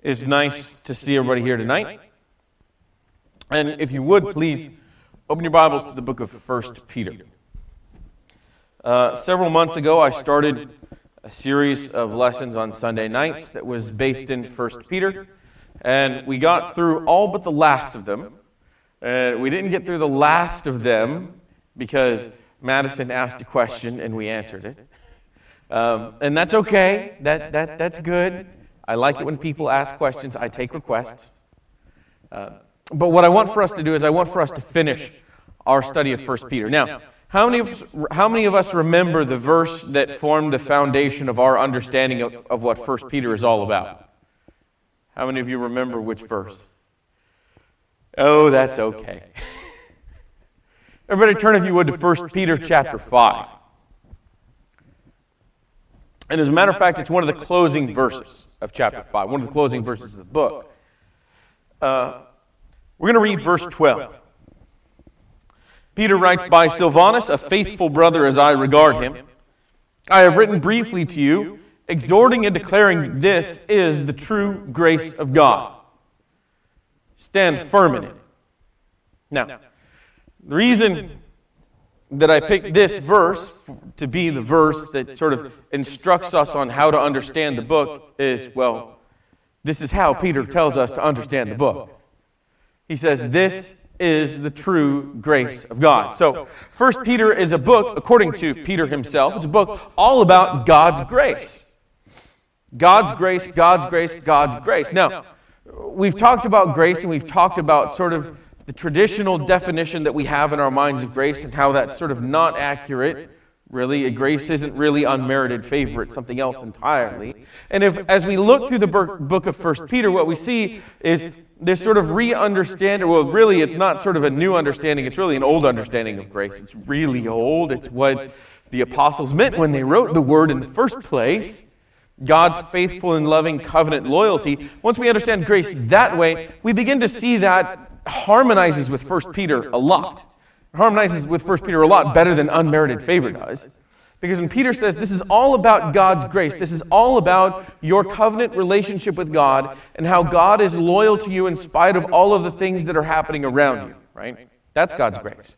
is nice to see everybody here tonight. And if you would, please open your Bibles to the book of 1 Peter. Several months ago, I started a series of lessons on Sunday nights that was based in 1 Peter. And we got through all but the last of them. We didn't get through the last of them because Madison asked a question and we answered it. And that's okay. That's good. I like it when people ask questions. I take requests. But what I want for us to do is I want for us to finish our study of 1 Peter. Now, how many of us remember the verse that formed the foundation of our understanding of what 1 Peter is all about? How many of you remember which verse? Oh, that's okay. Everybody turn, if you would, to 1 Peter chapter 5. And as a matter of fact, it's one of the closing verses of chapter 5, one of the closing verses of the book. We're going to read verse 12. Peter writes, "By Silvanus, a faithful brother as I regard him, I have written briefly to you, exhorting and declaring this is the true grace of God. Stand firm in it." Now, the reason that I picked this verse to be the verse that sort of instructs us on how to understand the book is, well, this is how Peter tells us to understand the book. He says, this is the true grace of God. So, 1 Peter is a book, according to Peter himself, it's a book all about God's grace. God's grace, God's grace, God's grace. Now, we've talked about grace and we've talked about sort of the traditional definition that we have in our minds of grace and how that's sort of not accurate. Really, grace isn't really unmerited favor. It's something else entirely. And as we look through the book of 1 Peter, what we see is this sort of re-understanding. Well, really, it's not sort of a new understanding. It's really an old understanding of grace. It's really old. It's what the apostles meant when they wrote the word in the first place. God's faithful and loving covenant loyalty. Once we understand grace that way, we begin to see that harmonizes with 1 Peter a lot. It harmonizes with 1 Peter a lot better than unmerited favor does. Because when Peter says this is all about God's grace, this is all about your covenant relationship with God and how God is loyal to you in spite of all of the things that are happening around you, right? That's God's grace.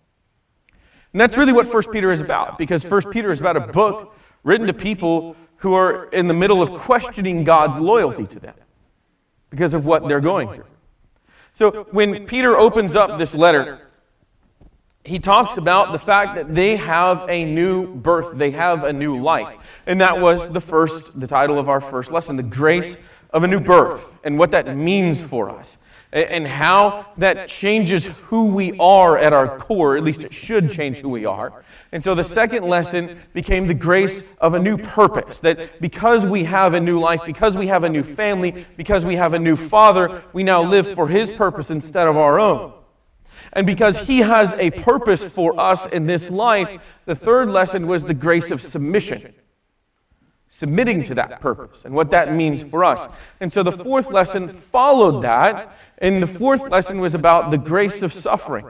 And that's really what 1 Peter is about, because 1 Peter is about a book written to people who are in the middle of questioning God's loyalty to them because of what they're going through. So when Peter opens up this letter, he talks about the fact that they have a new birth, they have a new life. And that was the title of our first lesson, the grace of a new birth, and what that means for us. And how that changes who we are at our core, at least it should change who we are. And so the second lesson became the grace of a new purpose, that because we have a new life, because we have a new family, because we have a new Father, we now live for His purpose instead of our own. And because He has a purpose for us in this life, the third lesson was the grace of submission. Submitting to that purpose and what that means for us. And so the fourth lesson followed that, and the fourth lesson was about the grace of suffering.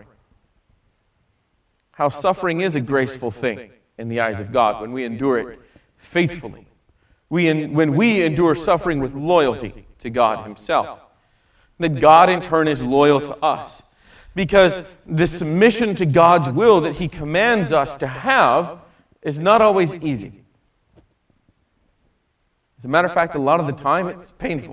How suffering is a graceful thing in the eyes of God when we endure it faithfully. When we endure suffering with loyalty to God Himself. That God in turn is loyal to us. Because the submission to God's will that He commands us to have is not always easy. As a matter of fact, a lot of the time, it's painful.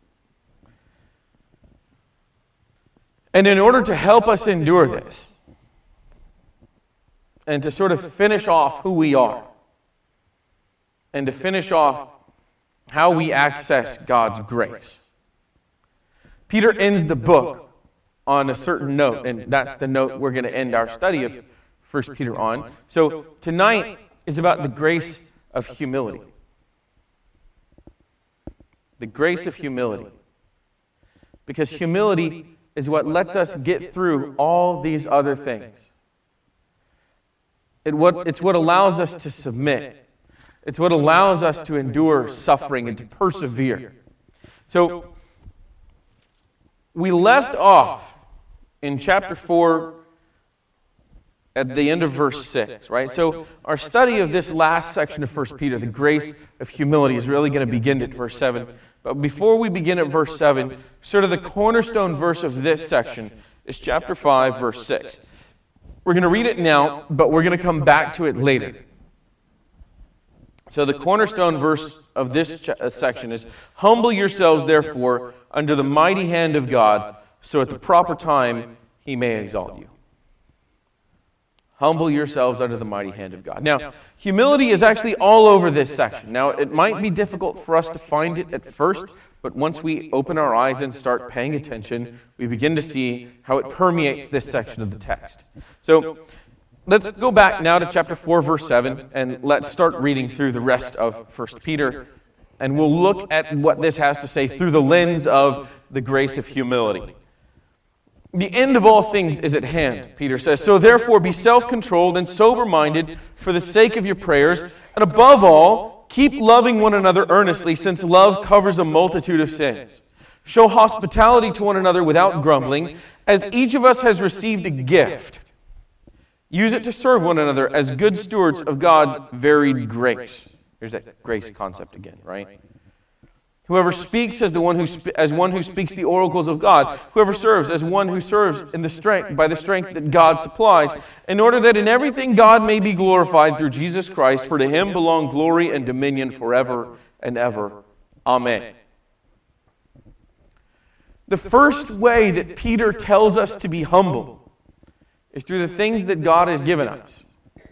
And in order to help us endure this, and to sort of finish off who we are, and to finish off how we access God's grace, Peter ends the book on a certain note, and that's the note we're going to end our study of 1 Peter on. So tonight is about the grace of humility. The grace of humility. Because humility is what lets us get through all these other things. It's what allows us to submit. It's what allows us to endure suffering and to persevere. So, we left off in chapter 4 at the end of verse 6, right? So our study of this last section of 1 Peter, the grace of humility, is really going to begin at verse 7 But before we begin at verse 7, sort of the cornerstone verse of this section is chapter 5, verse 6. We're going to read it now, but we're going to come back to it later. So the cornerstone verse of this section is, "Humble yourselves, therefore, under the mighty hand of God, so at the proper time he may exalt you." Humble yourselves under the mighty hand of God. Now, humility is actually all over this section. Now, it might be difficult for us to find it at first, but once we open our eyes and start paying attention, we begin to see how it permeates this section of the text. So, let's go back now to chapter 4, verse 7, and let's start reading through the rest of 1 Peter, and we'll look at what this has to say through the lens of the grace of humility. "The end of all things is at hand," Peter says. "So therefore be self-controlled and sober-minded for the sake of your prayers, and above all, keep loving one another earnestly, since love covers a multitude of sins. Show hospitality to one another without grumbling, as each of us has received a gift. Use it to serve one another as good stewards of God's varied grace." Here's that grace concept again, right? "Whoever speaks as one who speaks the oracles of God. Whoever serves as one who serves by the strength that God supplies, in order that in everything God may be glorified through Jesus Christ. For to him belong glory and dominion forever and ever. Amen." The first way that Peter tells us to be humble is through the things that God has given us.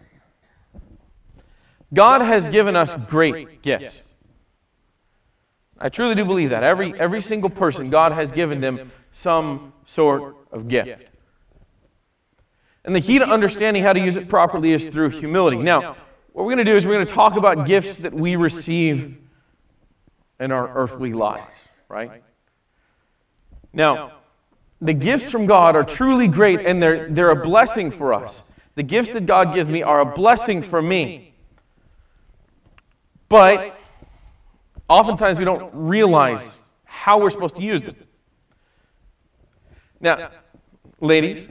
God has given us great gifts. I truly do believe that. Every single person, God has given them some sort of gift. And the key to understanding how to use it properly is through humility. Now, what we're going to do is we're going to talk about gifts that we receive in our earthly lives, right? Now, the gifts from God are truly great, and they're a blessing for us. The gifts that God gives me are a blessing for me. But oftentimes we don't realize how we're supposed to use them. Now, ladies,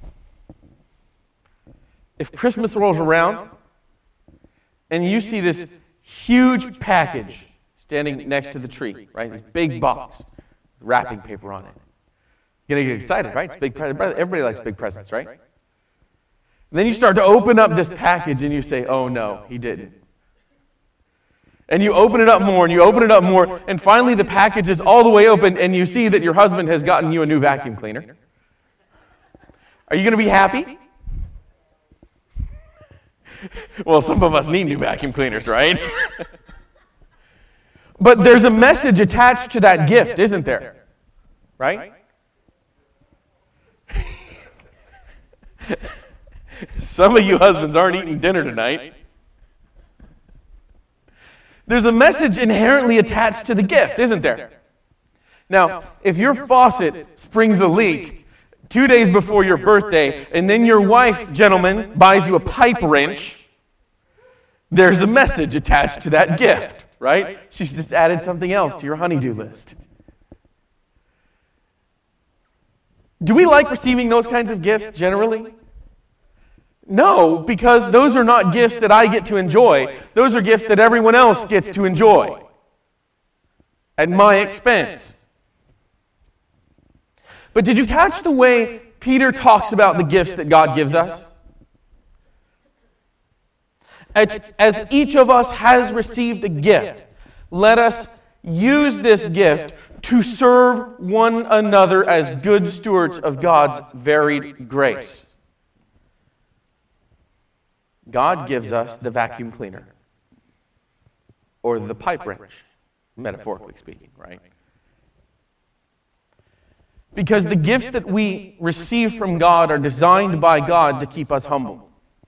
if Christmas rolls around and you see this huge package standing next to the tree, right? This big box, wrapping paper on it. You're going to get excited, right? It's big present. Everybody likes big presents, right? And then you start to open up this package and you say, "Oh no, he didn't." And you open it up more, and you open it up more, and finally the package is all the way open, and you see that your husband has gotten you a new vacuum cleaner. Are you going to be happy? Well, some of us need new vacuum cleaners, right? But there's a message attached to that gift, isn't there? Right? Some of you husbands aren't eating dinner tonight. There's a message inherently attached to the gift, isn't there? Now, if your faucet springs a leak 2 days before your birthday, and then your wife, gentlemen, buys you a pipe wrench, there's a message attached to that gift, right? She's just added something else to your honey-do list. Do we like receiving those kinds of gifts generally? No, because those are not gifts that I get to enjoy. Those are gifts that everyone else gets to enjoy at my expense. But did you catch the way Peter talks about the gifts that God gives us? As each of us has received a gift, let us use this gift to serve one another as good stewards of God's varied grace. God gives us the vacuum cleaner, or the pipe wrench, metaphorically speaking, right? Because the gifts that we receive from God are designed by God to keep us humble.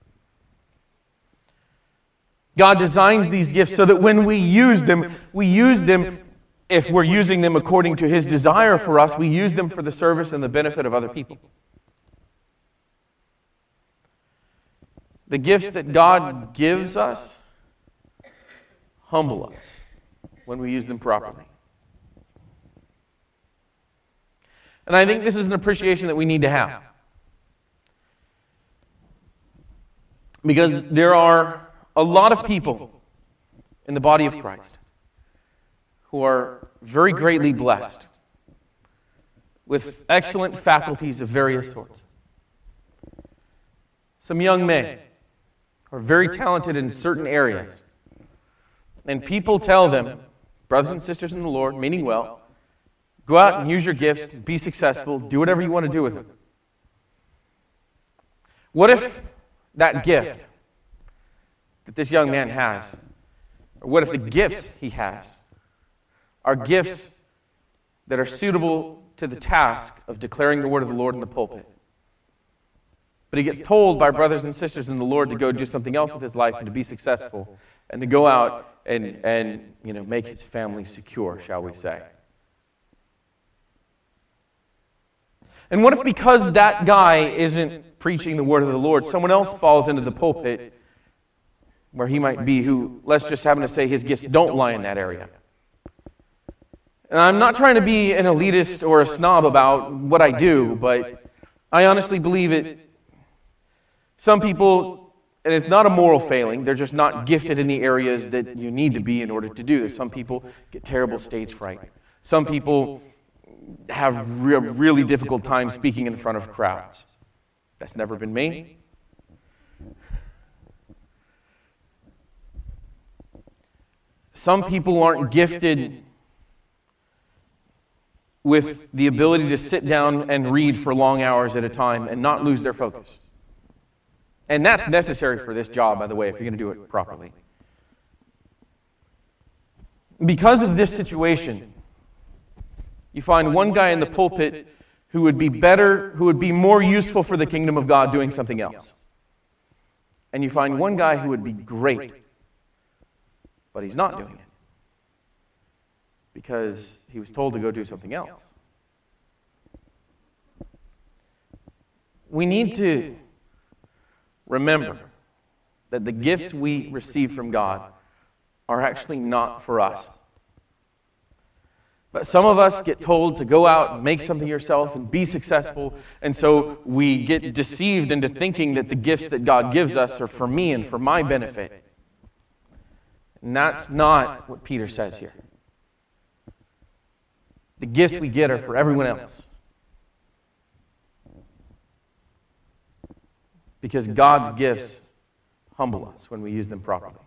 God designs these gifts so that when we use them, if we're using them according to His desire for us, we use them for the service and the benefit of other people. The gifts that God gives us humble us when we use them properly. And I think this is an appreciation that we need to have. Because there are a lot of people in the body of Christ who are very greatly blessed with excellent faculties of various sorts. Some young men who are very talented in certain areas. And people tell them, brothers and sisters in the Lord, meaning well, go out and use your gifts, be successful, do whatever you want to do with them. What if that gift that this young man has, or what if the gifts he has, are gifts that are suitable to the task of declaring the word of the Lord in the pulpit? But he gets told by brothers and sisters in the Lord to go do something else with his life and to be successful and to go out and make his family secure, shall we say. And what if because that guy isn't preaching the word of the Lord, someone else falls into the pulpit where he might be, who, let's just happen to say, his gifts don't lie in that area? And I'm not trying to be an elitist or a snob about what I do, but I honestly believe it. Some people, and it's not a moral failing, they're just not gifted in the areas that you need to be in order to do this. Some people get terrible stage fright. Some people have really difficult time speaking in front of crowds. That's never been me. Some people aren't gifted with the ability to sit down and read for long hours at a time and not lose their focus. And that's necessary for this job, by the way, if you're going to do it properly. Because of this situation, you find one guy in the pulpit who would be better, who would be more useful for the kingdom of God doing something else. And you find one guy who would be great, but he's not doing it because he was told to go do something else. We need to remember that the gifts we receive from God are actually not for us. But some of us get told to go out and make something yourself and be successful, and so we get deceived into thinking that the gifts that God gives us are for me and for my benefit. And that's not what Peter says here. The gifts we get are for everyone else. Because God's gifts humble us when we use them properly.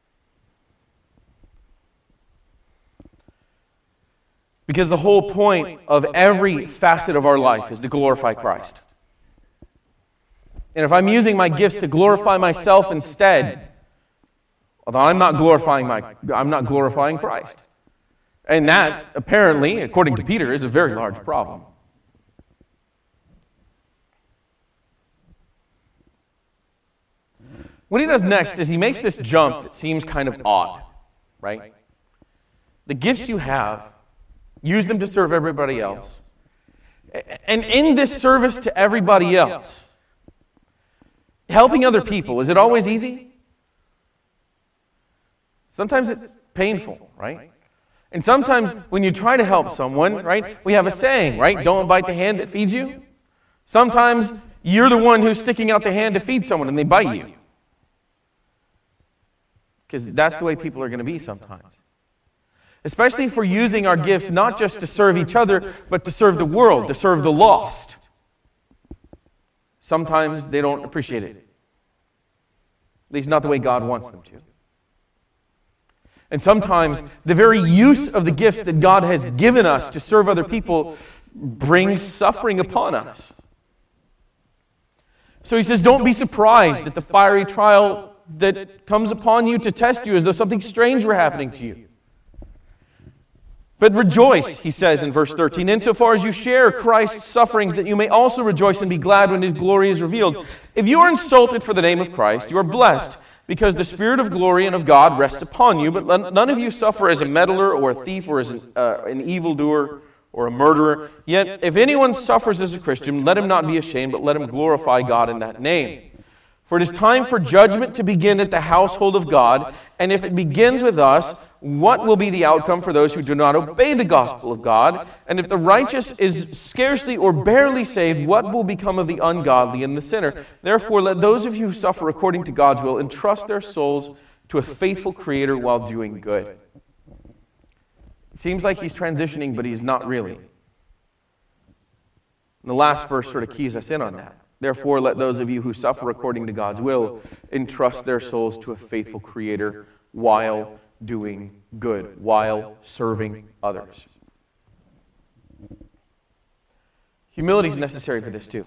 Because the whole point of every facet of our life is to glorify Christ. And if I'm using my gifts to glorify myself instead, although I'm not glorifying Christ. And that, apparently, according to Peter, is a very large problem. What he does next is he makes this jump that seems kind of odd, right? The gifts you have, use them to serve everybody else. And in this service to everybody else, helping other people, is it always easy? Sometimes it's painful, right? And sometimes when you try to help someone, right, we have a saying, right? Don't bite the hand that feeds you. Sometimes you're the one who's sticking out the hand to feed someone and they bite you. Because that's the way people are going to be sometimes. Especially if we're using our gifts not just to serve each other, but to serve the world, to serve the lost. Sometimes they don't appreciate it. At least not the way God wants them to. And sometimes the very use of the gifts that God has given us to serve other people brings suffering upon us. So he says, don't be surprised at the fiery trial that comes upon you to test you as though something strange were happening to you. But rejoice, he says in verse 13, insofar as you share Christ's sufferings, that you may also rejoice and be glad when his glory is revealed. If you are insulted for the name of Christ, you are blessed, because the Spirit of glory and of God rests upon you. But none of you suffer as a meddler or a thief or as an evildoer or a murderer. Yet if anyone suffers as a Christian, let him not be ashamed, but let him glorify God in that name. For it is time for judgment to begin at the household of God, and if it begins with us, what will be the outcome for those who do not obey the gospel of God? And if the righteous is scarcely or barely saved, what will become of the ungodly and the sinner? Therefore, let those of you who suffer according to God's will entrust their souls to a faithful Creator while doing good. It seems like he's transitioning, but he's not really. And the last verse sort of keys us in on that. Therefore, let those of you who suffer according to God's will entrust their souls to a faithful Creator while doing good, while serving others. Humility is necessary for this too.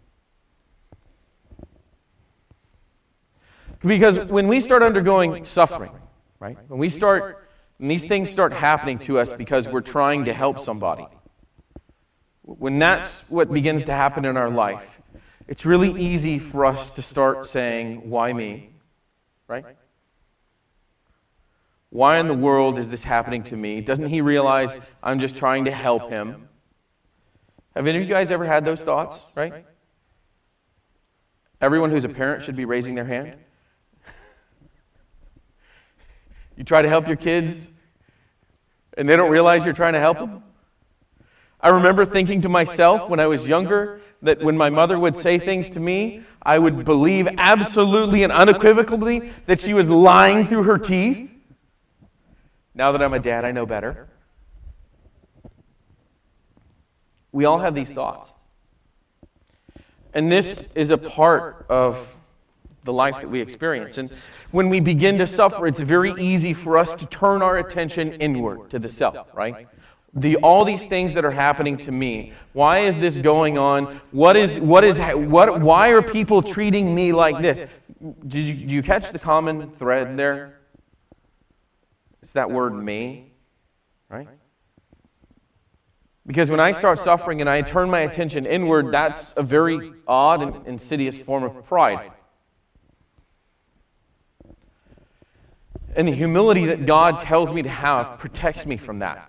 Because when we start undergoing suffering, right? When these things start happening to us because we're trying to help somebody, when that's what begins to happen in our life, it's really easy for us to start saying, why me? Right? Why in the world is this happening to me? Doesn't he realize I'm just trying to help him? Have any of you guys ever had those thoughts, right? Everyone who's a parent should be raising their hand. You try to help your kids, and they don't realize you're trying to help them? I remember thinking to myself when I was younger that when my mother would say things to me, I would believe absolutely and unequivocally that she was lying through her teeth. Now that I'm a dad, I know better. We all have these thoughts. And this is a part of the life that we experience. And when we begin to suffer, it's very easy for us to turn our attention inward to the self, right? All these things that are happening to me. Why is this going on? Why are people treating me like this? Did you catch the common thread there? It's that word me, right? Because when I start suffering and I turn my attention inward, that's a very odd and insidious form of pride. And the humility that God tells me to have protects me from that.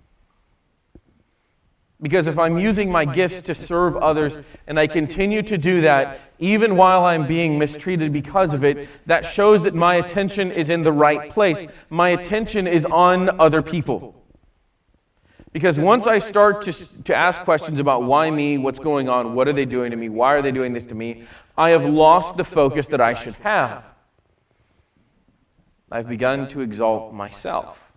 Because if I'm using my gifts to serve others and I continue to do that, even while I'm being mistreated because of it, that shows that my attention is in the right place. My attention is on other people. Because once I start to ask questions about why me, what's going on, what are they doing to me, why are they doing this to me, I have lost the focus that I should have. I've begun to exalt myself.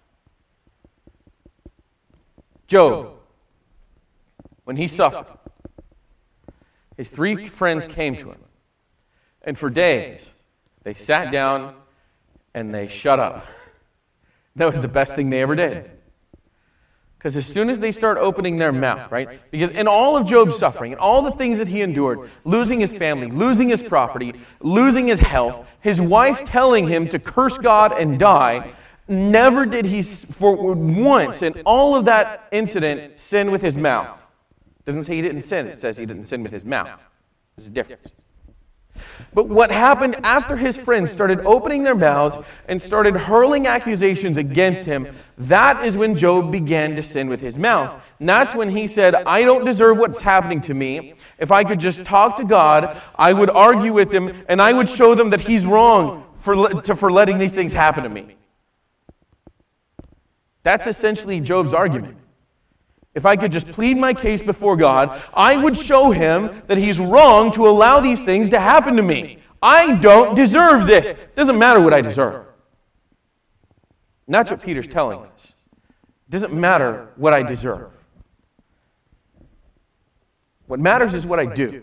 Job, when he suffered, his 3 friends came to him. And for days, they sat down and they shut up. That was the best thing they ever did. Because as soon as they start opening their mouth, right? Because in all of Job's suffering, and all the things that he endured, losing his family, losing his property, losing his health, his wife telling him to curse God and die, never did he, for once in all of that incident, sin with his mouth. It doesn't say he didn't sin, it says he didn't sin with his mouth. There's a difference. But what happened after his friends started opening their mouths and started hurling accusations against him, that is when Job began to sin with his mouth. And that's when he said, I don't deserve what's happening to me. If I could just talk to God, I would argue with him, and I would show them that he's wrong for letting these things happen to me. That's essentially Job's argument. If I could just plead my case before God, I would show him that he's wrong to allow these things to happen to me. I don't deserve this. It doesn't matter what I deserve. And that's what Peter's telling us. It doesn't matter what I deserve. What matters is what I do.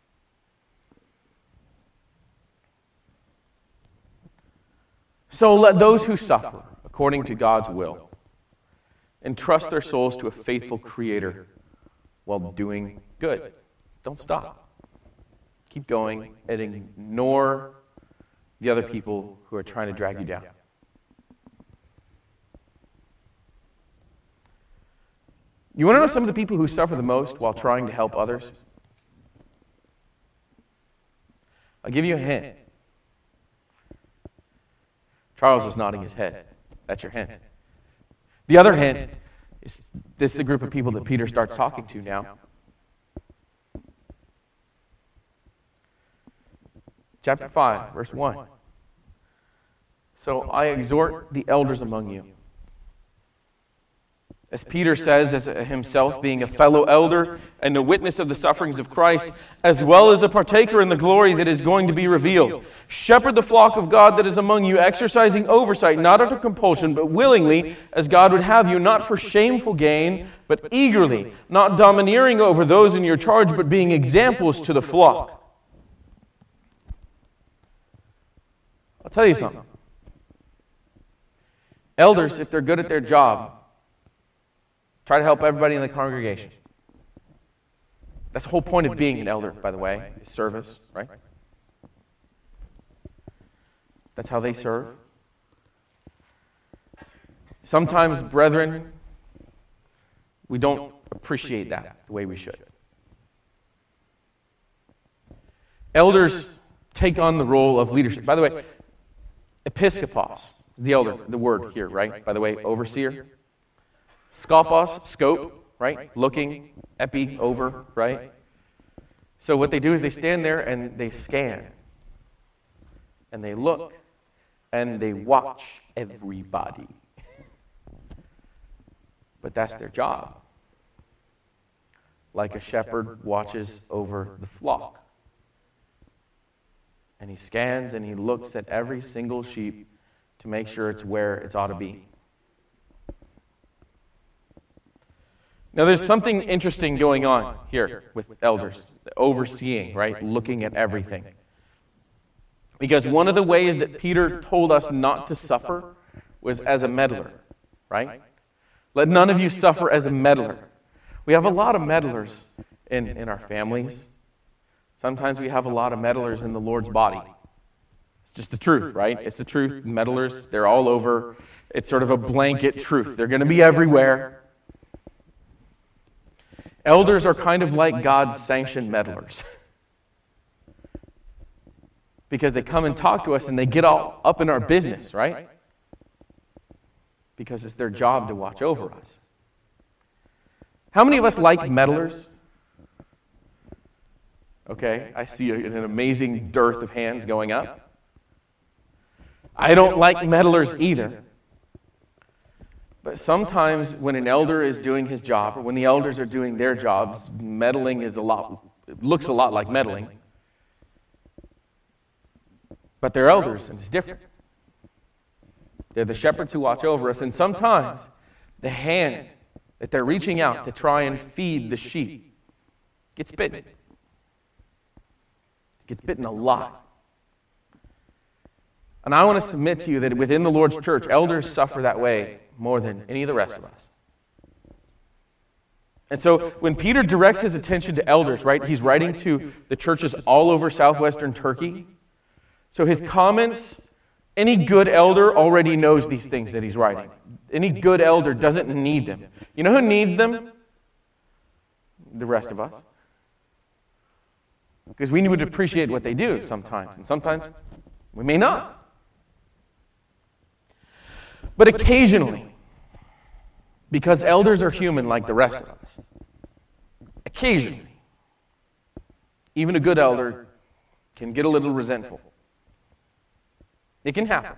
So let those who suffer according to God's will entrust their souls to a faithful Creator while doing good. Don't stop. Keep going and ignore the other people who are trying to drag you down. You want to know some of the people who suffer the most while trying to help others? I'll give you a hint. Charles is nodding his head. That's your hint. The other hint is this is the group of people that Peter starts talking to now. Chapter 5, verse 1. So I exhort the elders among you, As Peter says as himself, being a fellow elder and a witness of the sufferings of Christ, as well as a partaker in the glory that is going to be revealed. Shepherd the flock of God that is among you, exercising oversight, not under compulsion, but willingly, as God would have you, not for shameful gain, but eagerly, not domineering over those in your charge, but being examples to the flock. I'll tell you something. Elders, if they're good at their job, try to help everybody in the congregation. That's the whole point of being an elder, by the way, is service, right? That's how they serve. Sometimes, brethren, we don't appreciate that the way we should. Elders take on the role of leadership. By the way, episkopos, the elder, the word here, right? By the way, overseer. Skopos, scope, right? Looking, epi, over, right? So what they do is they stand there and they scan. And they look. And they watch everybody. But that's their job. Like a shepherd watches over the flock. And he scans and he looks at every single sheep to make sure it's where it ought to be. Now, there's something interesting going on here with elders, overseeing, right? Looking at everything. Because one of the ways that Peter told us not to suffer was as a meddler, right? Let none of you suffer as a meddler. We have a lot of meddlers in our families. Sometimes we have a lot of meddlers in the Lord's body. It's just the truth, right? It's the truth. Meddlers, they're all over. It's sort of a blanket truth. They're going to be everywhere. Elders are kind of like God's sanctioned meddlers. Because they come and talk to us and they get all up in our business, right? Because it's their job to watch over us. How many of us like meddlers? Okay, I see an amazing dearth of hands going up. I don't like meddlers either. But sometimes when an elder is doing his job, or when the elders are doing their jobs, meddling it looks a lot like meddling. But they're elders, and it's different. They're the shepherds who watch over us, and sometimes the hand that they're reaching out to try and feed the sheep gets bitten. It gets bitten a lot. And I want to submit to you that within the Lord's church, elders suffer that way more than any of the rest of us. And so when Peter directs his attention to elders, right, he's writing to the churches all over southwestern Turkey. So his comments, any good elder already knows these things that he's writing. Any good elder doesn't need them. You know who needs them? The rest of us. Because we would appreciate what they do sometimes, and sometimes we may not. But occasionally, because elders are human like the rest of us, occasionally, even a good elder can get a little resentful. It can happen.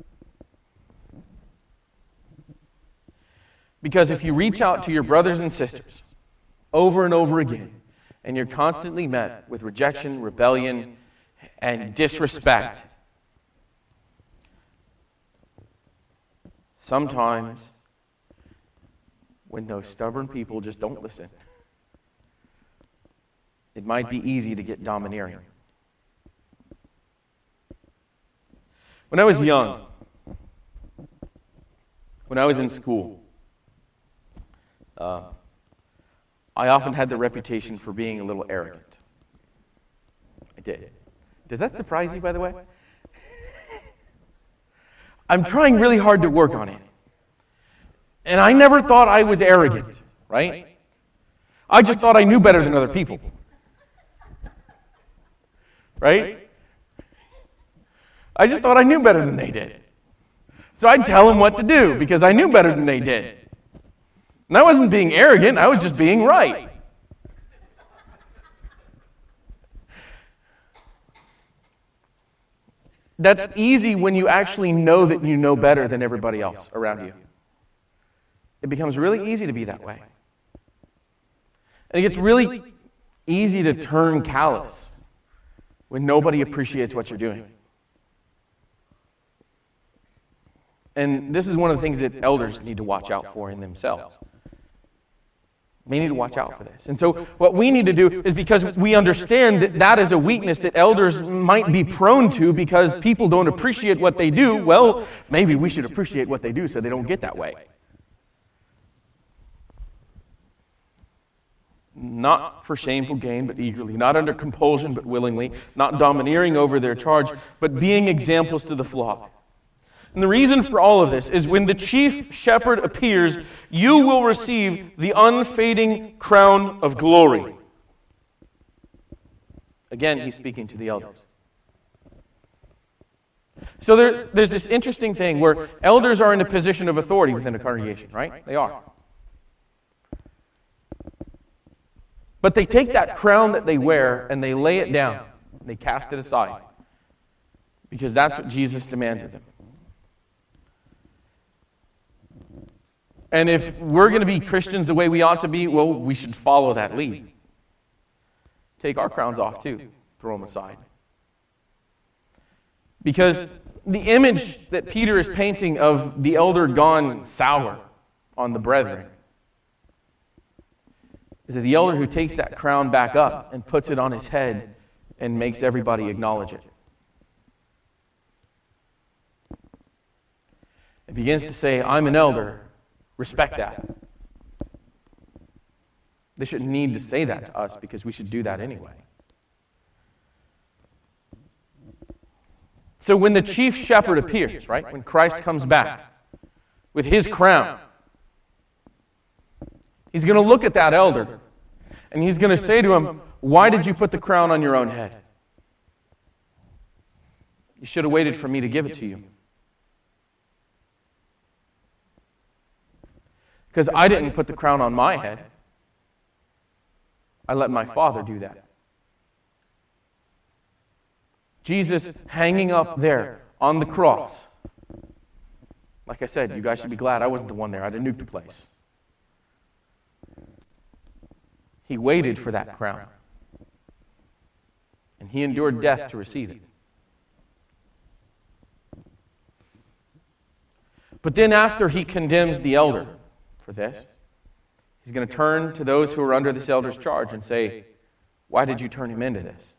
Because if you reach out to your brothers and sisters over and over again, and you're constantly met with rejection, rebellion, and disrespect, sometimes when those stubborn people just don't listen, it might be easy to get domineering. When I was young, when I was in school, I often had the reputation for being a little arrogant. I did. Does that surprise you, by the way? I'm trying really hard to work on it. And I never thought I was arrogant, right? I just thought I knew better than other people. Right? I just thought I knew better than they did. So I'd tell them what to do because I knew better than they did. And I wasn't being arrogant, I was just being right. That's easy when you actually know that you know better than everybody else around you. it becomes really easy to be that way. And it gets really easy to turn callous when nobody appreciates what you're doing. And this is one of the things that elders need to watch out for in themselves. They need to watch out for this. And so what we need to do is, because we understand that that is a weakness that elders might be prone to because people don't appreciate what they do, well, maybe we should appreciate what they do so they don't get that way. Not for shameful gain, but eagerly. Not under compulsion, but willingly. Not domineering over their charge, but being examples to the flock. And the reason for all of this is when the chief shepherd appears, you will receive the unfading crown of glory. Again, he's speaking to the elders. So there's this interesting thing where elders are in a position of authority within a congregation, right? They are. But they take that crown that they wear and they lay it down. They cast it aside. Because that's what Jesus demands of them. And if we're going to be Christians the way we ought to be, well, we should follow that lead. Take our crowns off too. Throw them aside. Because the image that Peter is painting of the elder gone sour on the brethren is that the elder who takes that crown back up and puts it on his head and makes everybody acknowledge it. It begins to say, I'm an elder. Respect that. They shouldn't need to say that to us because we should do that anyway. So when the chief shepherd appears, right, when Christ comes back with his crown, he's going to look at that elder and he's going to say to him, why did you put the crown on your own head? You should have waited for me to give it to you. Because I didn't put the crown on my head. I let my Father do that. Jesus hanging up there on the cross. Like I said, you guys should be glad I wasn't the one there. I'd have nuked the place. He waited for that crown. And he endured death to receive it. But then after he condemns the elder for this, he's going to turn to those who are under this elder's charge and say, why did you turn him into this?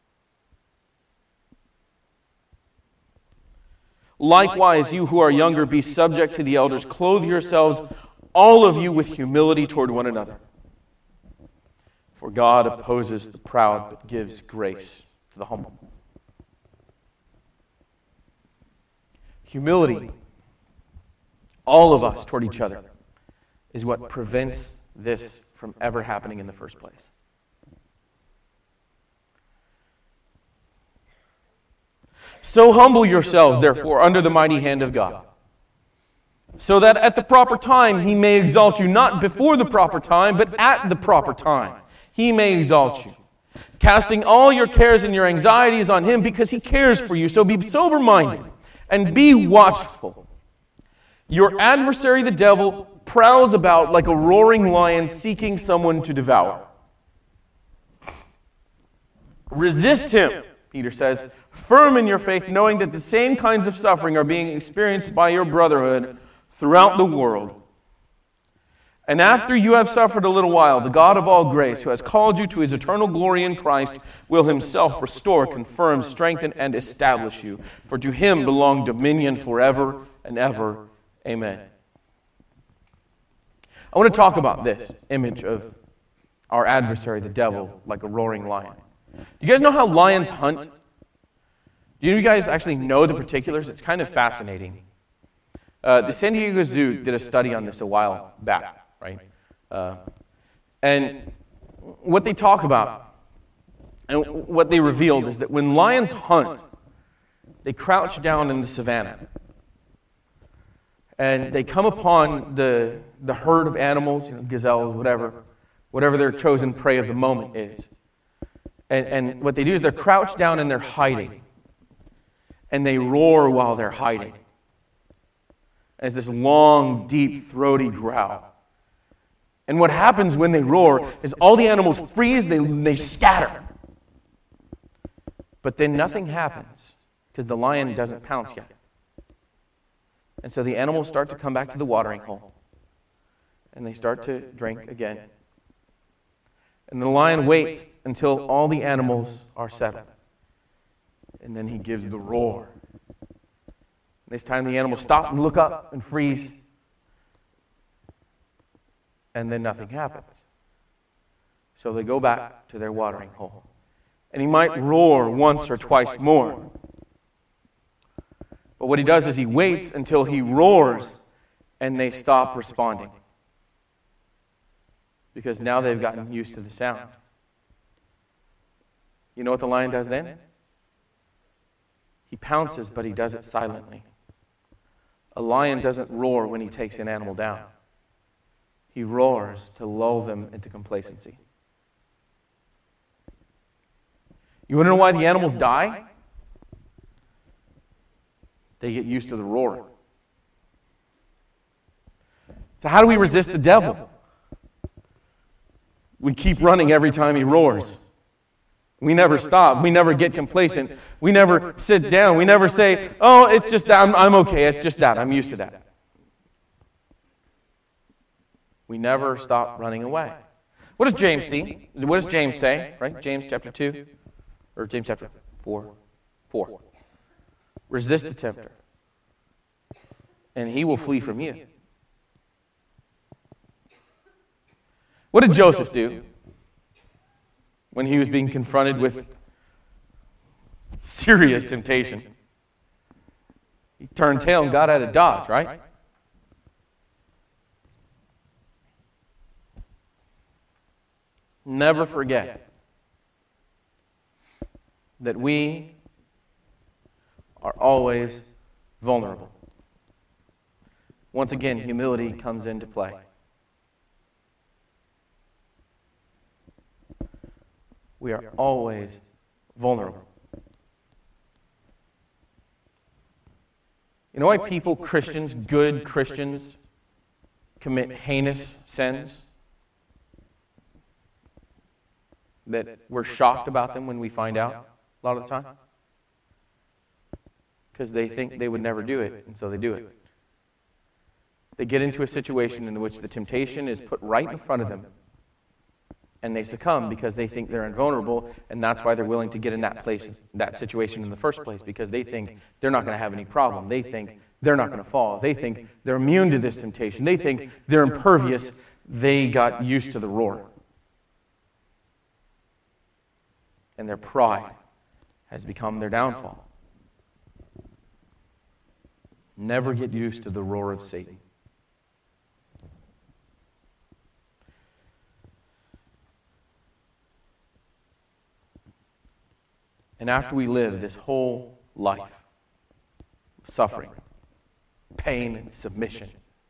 Likewise, you who are younger, be subject to the elders. Clothe yourselves, all of you, with humility toward one another. For God opposes the proud, but gives grace to the humble. Humility, all of us toward each other, is what prevents this from ever happening in the first place. So humble yourselves, therefore, under the mighty hand of God, so that at the proper time he may exalt you, not before the proper time, but at the proper time he may exalt you, casting all your cares and your anxieties on him, because he cares for you. So be sober-minded and be watchful. Your adversary, the devil, prowls about like a roaring lion seeking someone to devour. Resist him, Peter says, firm in your faith, knowing that the same kinds of suffering are being experienced by your brotherhood throughout the world. And after you have suffered a little while, the God of all grace, who has called you to his eternal glory in Christ, will himself restore, confirm, strengthen, and establish you. For to him belong dominion forever and ever. Amen. I want to talk about this image of our adversary, the devil, like a roaring lion. Do you guys know how lions hunt? Do you guys actually know the particulars? It's kind of fascinating. The San Diego Zoo did a study on this a while back, right? And what they talk about and what they revealed is that when lions hunt, they crouch down in the savannah. And they come upon the herd of animals, gazelles, whatever their chosen prey of the moment is. And what they do is they're crouched down and they're hiding. And they roar while they're hiding. And it's this long, deep, throaty growl. And what happens when they roar is all the animals freeze, they scatter. But then nothing happens because the lion doesn't pounce yet. And so the animals start to come back to the watering hole. And they start to drink again. And the lion waits until all the animals are settled. And then he gives the roar. This time the animals stop and look up and freeze. And then nothing happens. So they go back to their watering hole. And he might roar once or twice more. But what he does is he waits until he roars and they stop responding. Because now they've gotten used to the sound. You know what the lion does then? He pounces, but he does it silently. A lion doesn't roar when he takes an animal down. He roars to lull them into complacency. You want to know why the animals die? They get used to the roar. So how do we resist the devil? We keep running every time he roars. We never stop. We never get complacent. We never sit down. We never say, oh, it's just that. I'm okay. It's just that. I'm used to that. We never stop running away. What does James see? What does James say? Right? James chapter 2. Or James chapter 4. 4. Resist the tempter. And he will flee from you. What did Joseph do when he was being confronted with serious temptation? He turned tail and got out of Dodge, right? Never forget that we are always vulnerable. Once again, humility comes into play. We are always vulnerable. You know why people, Christians, good Christians, commit heinous sins? That we're shocked about them when we find out a lot of the time? Because they think they would never do it, and so they do it. They get into a situation in which the temptation is put right in front of them, and they succumb because they think they're invulnerable, and that's why they're willing to get in that place, that situation in the first place, because they think they're not going to have any problem. They think they're not going to fall. They think they're immune to this temptation. They think they're impervious. They got used to the roar. And their pride has become their downfall. Never get used to the roar of Satan. And after we live this whole life of suffering, pain, and submission,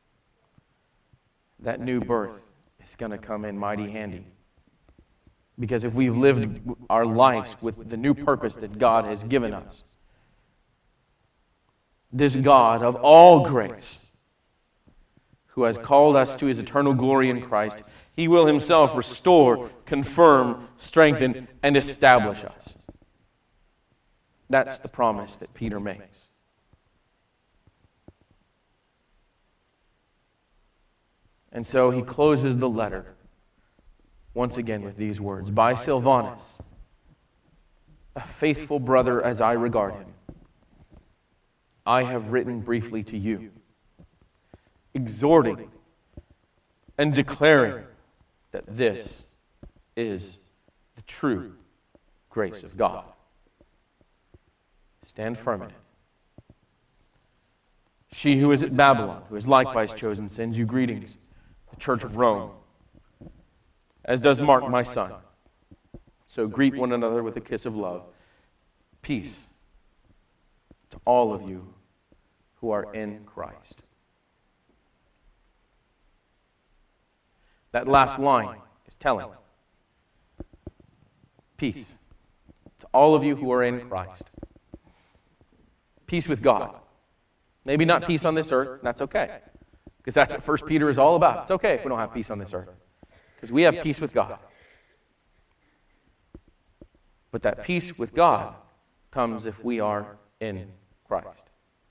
that new birth is going to come in mighty handy. Because if we've lived our lives with the new purpose that God has given us, this God of all grace, who has called us to his eternal glory in Christ, he will himself restore, confirm, strengthen, and establish us. That's the promise that Peter makes. And so he closes the letter once again with these words. By Silvanus, a faithful brother as I regard him, I have written briefly to you, exhorting and declaring that this is the true grace of God. Stand firm in it. She who is at Babylon, who is likewise chosen, sends you greetings. The Church of Rome, as does Mark, my son. So greet one another with a kiss of love. Peace to all of you who are in Christ. That last line is telling. Peace to all of you who are in Christ. Peace with God. Maybe not peace on this earth, and that's okay. Because that's what 1 Peter is all about. It's okay if we don't have peace on this earth. Because we have peace with God. But that peace with God comes if we are in Christ.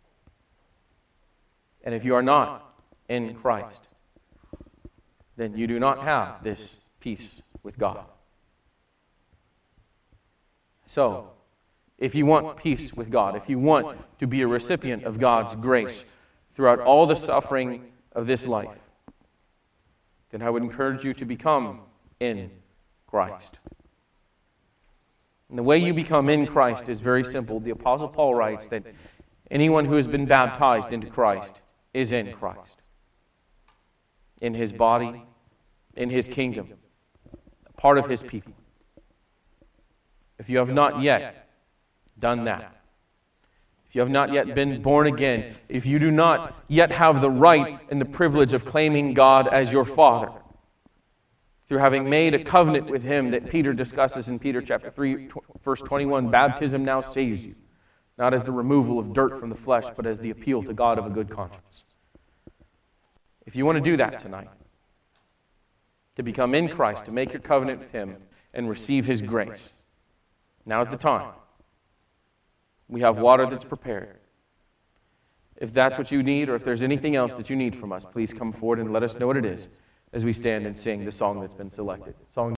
And if you are not in Christ, then you do not have this peace with God. So, if you want peace with God, if you want to be a recipient of God's grace throughout all the suffering of this life, then I would encourage you to become in Christ. And the way you become in Christ is very simple. The Apostle Paul writes that anyone who has been baptized into Christ is in Christ. In his body, in his kingdom, a part of his people. If you have not yet done that, if you have not yet been born again, if you do not yet have the right and the privilege of claiming God as your Father, through having made a covenant with Him that Peter discusses in Peter chapter 3, verse 21, baptism now saves you, not as the removal of dirt from the flesh, but as the appeal to God of a good conscience. If you want to do that tonight, to become in Christ, to make your covenant with Him and receive His grace, now's the time. We have water that's prepared. If that's what you need, or if there's anything else that you need from us, please come forward and let us know what it is as we stand and sing the song that's been selected. Song